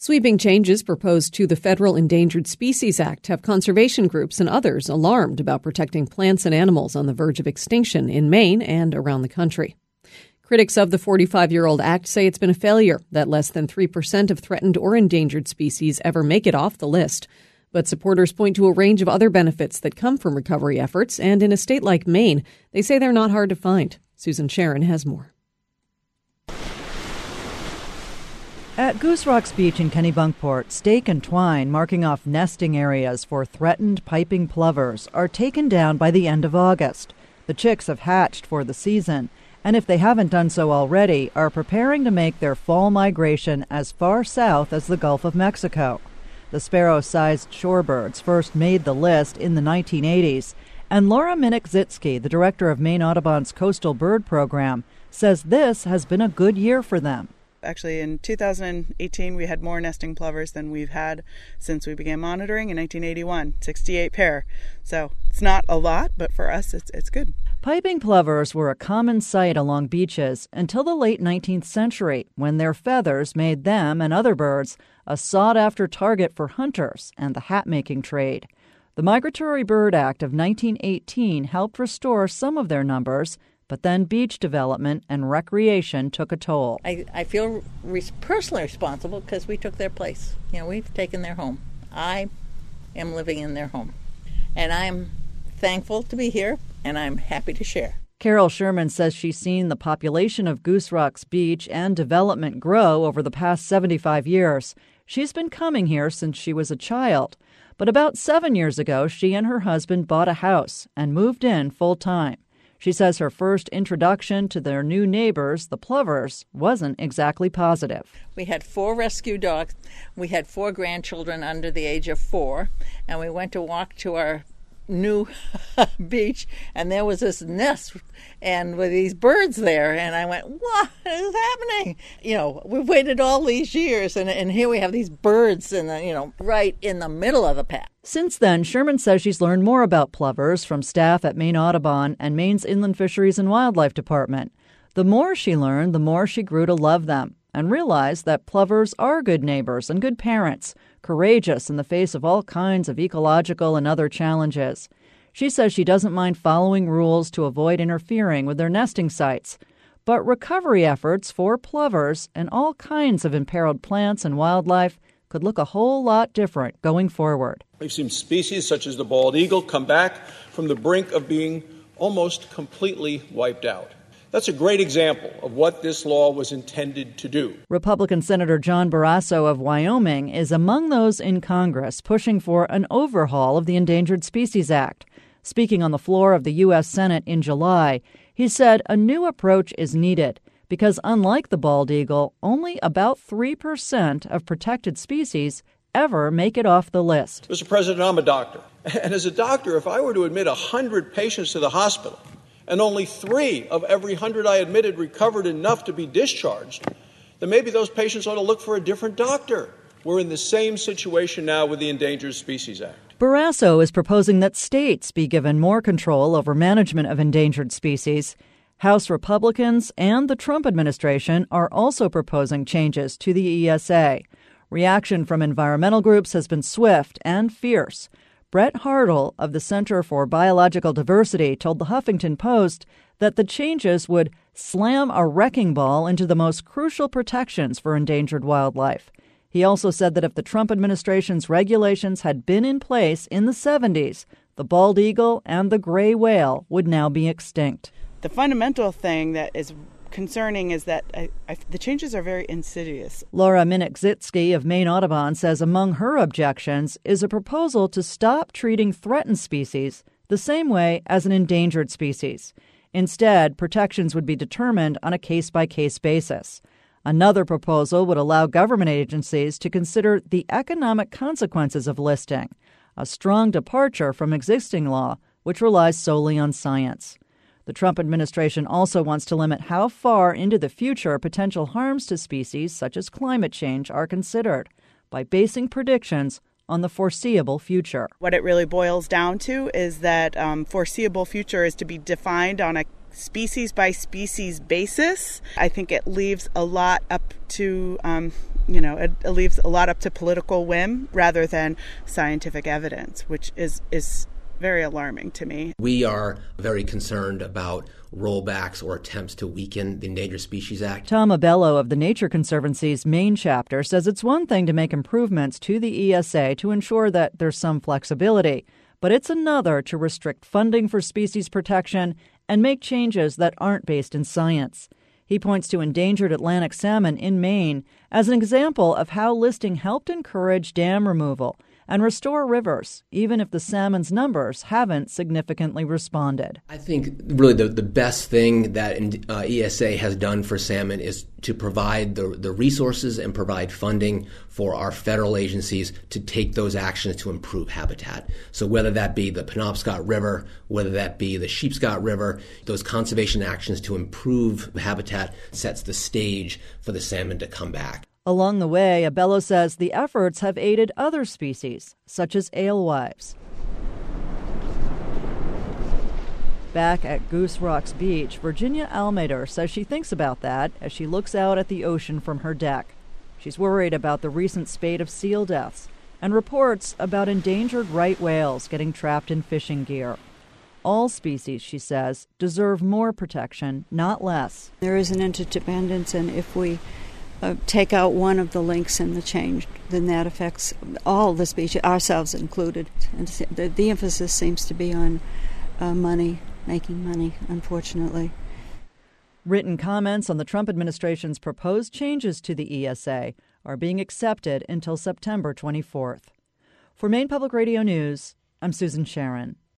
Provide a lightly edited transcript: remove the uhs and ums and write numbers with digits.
Sweeping changes proposed to the Federal Endangered Species Act have conservation groups and others alarmed about protecting plants and animals on the verge of extinction in Maine and around the country. Critics of the 45-year-old act say it's been a failure, that less than 3% of threatened or endangered species ever make it off the list. But supporters point to a range of other benefits that come from recovery efforts, and in a state like Maine, they say they're not hard to find. Susan Sharon has more. At Goose Rocks Beach in Kennebunkport, stake and twine marking off nesting areas for threatened piping plovers are taken down by the end of August. The chicks have hatched for the season, and if they haven't done so already, are preparing to make their fall migration as far south as the Gulf of Mexico. The sparrow-sized shorebirds first made the list in the 1980s, and Laura Minnick-Zitsky, the director of Maine Audubon's Coastal Bird Program, says this has been a good year for them. Actually, in 2018, we had more nesting plovers than we've had since we began monitoring in 1981, 68 pair. So it's not a lot, but for us, it's good. Piping plovers were a common sight along beaches until the late 19th century, when their feathers made them and other birds a sought-after target for hunters and the hat-making trade. The Migratory Bird Act of 1918 helped restore some of their numbers, but then beach development and recreation took a toll. I feel personally responsible because we took their place. We've taken their home. I am living in their home. And I'm thankful to be here, and I'm happy to share. Carol Sherman says she's seen the population of Goose Rocks Beach and development grow over the past 75 years. She's been coming here since she was a child. But about 7 years ago, she and her husband bought a house and moved in full-time. She says her first introduction to their new neighbors, the plovers, wasn't exactly positive. We had 4 rescue dogs. We had 4 grandchildren under the age of 4, and we went to walk to our new beach, and there was this nest and with these birds there, and I went, what is happening? We've waited all these years, and here we have these birds right in the middle of the path. Since then, Sherman says she's learned more about plovers from staff at Maine Audubon and Maine's Inland Fisheries and Wildlife Department. The more she learned, the more she grew to love them and realized that plovers are good neighbors and good parents, courageous in the face of all kinds of ecological and other challenges. She says she doesn't mind following rules to avoid interfering with their nesting sites. But recovery efforts for plovers and all kinds of imperiled plants and wildlife could look a whole lot different going forward. We've seen species such as the bald eagle come back from the brink of being almost completely wiped out. That's a great example of what this law was intended to do. Republican Senator John Barrasso of Wyoming is among those in Congress pushing for an overhaul of the Endangered Species Act. Speaking on the floor of the U.S. Senate in July, he said a new approach is needed because, unlike the bald eagle, only about 3% of protected species ever make it off the list. Mr. President, I'm a doctor. And as a doctor, if I were to admit 100 patients to the hospital, and only 3 of every 100 I admitted recovered enough to be discharged, then maybe those patients ought to look for a different doctor. We're in the same situation now with the Endangered Species Act. Barrasso is proposing that states be given more control over management of endangered species. House Republicans and the Trump administration are also proposing changes to the ESA. Reaction from environmental groups has been swift and fierce. Brett Hartle of the Center for Biological Diversity told the Huffington Post that the changes would slam a wrecking ball into the most crucial protections for endangered wildlife. He also said that if the Trump administration's regulations had been in place in the 70s, the bald eagle and the gray whale would now be extinct. The fundamental thing that is concerning is that the changes are very insidious. Laura Minnick-Zitsky of Maine Audubon says among her objections is a proposal to stop treating threatened species the same way as an endangered species. Instead, protections would be determined on a case-by-case basis. Another proposal would allow government agencies to consider the economic consequences of listing, a strong departure from existing law, which relies solely on science. The Trump administration also wants to limit how far into the future potential harms to species such as climate change are considered by basing predictions on the foreseeable future. What it really boils down to is that foreseeable future is to be defined on a species by species basis. I think it leaves a lot up to it leaves a lot up to political whim rather than scientific evidence, which is very alarming to me. We are very concerned about rollbacks or attempts to weaken the Endangered Species Act. Tom Abello of the Nature Conservancy's Maine chapter says it's one thing to make improvements to the ESA to ensure that there's some flexibility, but it's another to restrict funding for species protection and make changes that aren't based in science. He points to endangered Atlantic salmon in Maine as an example of how listing helped encourage dam removal and restore rivers, even if the salmon's numbers haven't significantly responded. I think really the best thing that ESA has done for salmon is to provide the resources and provide funding for our federal agencies to take those actions to improve habitat. So whether that be the Penobscot River, whether that be the Sheepscot River, those conservation actions to improve habitat sets the stage for the salmon to come back. Along the way, Abello says the efforts have aided other species, such as alewives. Back at Goose Rocks Beach, Virginia Almader says she thinks about that as she looks out at the ocean from her deck. She's worried about the recent spate of seal deaths and reports about endangered right whales getting trapped in fishing gear. All species, she says, deserve more protection, not less. There is an interdependence, and if we take out one of the links in the chain, then that affects all the species, ourselves included. And the emphasis seems to be on money, making money, unfortunately. Written comments on the Trump administration's proposed changes to the ESA are being accepted until September 24th. For Maine Public Radio News, I'm Susan Sharon.